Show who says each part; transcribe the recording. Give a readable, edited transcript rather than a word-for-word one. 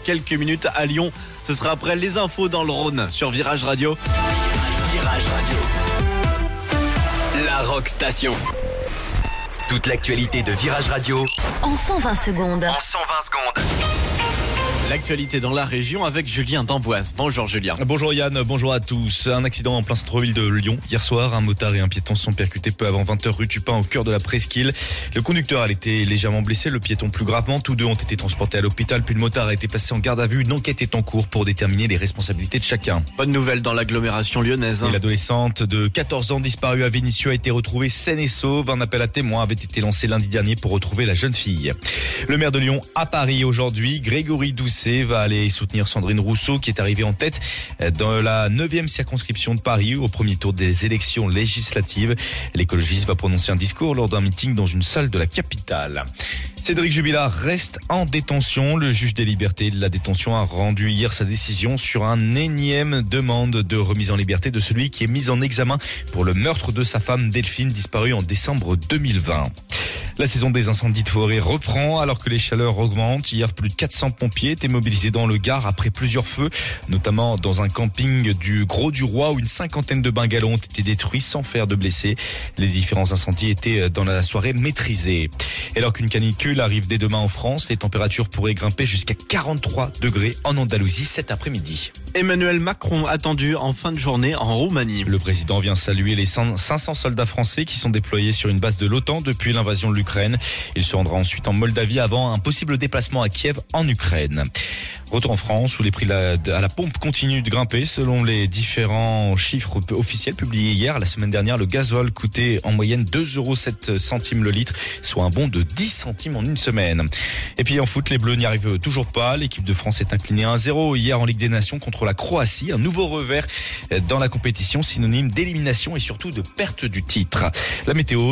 Speaker 1: quelques minutes à Lyon. Ce sera après les infos dans le Rhône sur Virage Radio.
Speaker 2: Virage Radio. La Rock Station.
Speaker 3: Toute l'actualité de Virage Radio
Speaker 4: En 120 secondes.
Speaker 3: en 120 secondes.
Speaker 1: L'actualité dans la région avec Julien d'Amboise. Bonjour Julien.
Speaker 5: Bonjour Yann, bonjour à tous. Un accident en plein centre-ville de Lyon. Hier soir, un motard et un piéton se sont percutés peu avant 20h rue Tupin au cœur de la presqu'île. Le conducteur a été légèrement blessé, le piéton plus gravement. Tous deux ont été transportés à l'hôpital, puis le motard a été placé en garde à vue. Une enquête est en cours pour déterminer les responsabilités de chacun.
Speaker 1: Bonne nouvelle dans l'agglomération lyonnaise.
Speaker 5: Et l'adolescente de 14 ans disparue à Vénissieux a été retrouvée saine et sauve. Un appel à témoins avait été lancé lundi dernier pour retrouver la jeune fille. Le maire de Lyon à Paris aujourd'hui, Grégory Doucet, va aller soutenir Sandrine Rousseau qui est arrivée en tête dans la 9e circonscription de Paris au premier tour des élections législatives. L'écologiste va prononcer un discours lors d'un meeting dans une salle de la capitale. Cédric Jubilard reste en détention. Le juge des libertés de la détention a rendu hier sa décision sur un énième demande de remise en liberté de celui qui est mis en examen pour le meurtre de sa femme Delphine disparue en décembre 2020. La saison des incendies de forêt reprend alors que les chaleurs augmentent. Hier, plus de 400 pompiers étaient mobilisés dans le Gard après plusieurs feux, notamment dans un camping du Gros du Roi où une cinquantaine de bungalows ont été détruits sans faire de blessés. Les différents incendies étaient dans la soirée maîtrisés. Et alors qu'une canicule arrive dès demain en France, les températures pourraient grimper jusqu'à 43 degrés en Andalousie cet après-midi.
Speaker 1: Emmanuel Macron attendu en fin de journée en Roumanie.
Speaker 5: Le président vient saluer les 500 soldats français qui sont déployés sur une base de l'OTAN depuis l'invasion de l'Ukraine. Il se rendra ensuite en Moldavie avant un possible déplacement à Kiev en Ukraine. Retour en France où les prix à la pompe continuent de grimper selon les différents chiffres officiels publiés hier. La semaine dernière, le gasoil coûtait en moyenne 2,07 € le litre, soit un bond de 10 centimes en une semaine. Et puis en foot, les Bleus n'y arrivent toujours pas. L'équipe de France est inclinée 1-0 hier en Ligue des Nations contre la Croatie. Un nouveau revers dans la compétition, synonyme d'élimination et surtout de perte du titre. La météo.